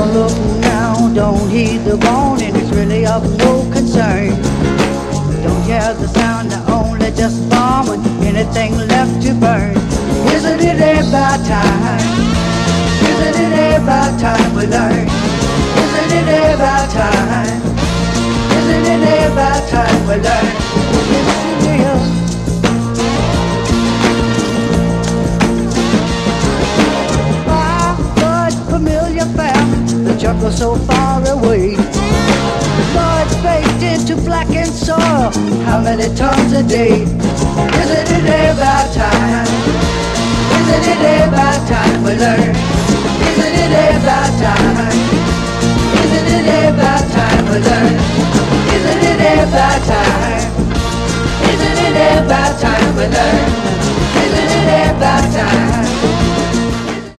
Don't look now, don't heed the warning, it's really of no concern. Don't hear the sound, they're only just bombing, anything left to burn. Isn't it about time? Isn't it about time we learn? Isn't it about time? Isn't it about time we learn? Yes, it is. Familiar fam, the jungle so far away. Blood baked into blackened soil, how many tons a day? Isn't it about time? Isn't it about time we learn?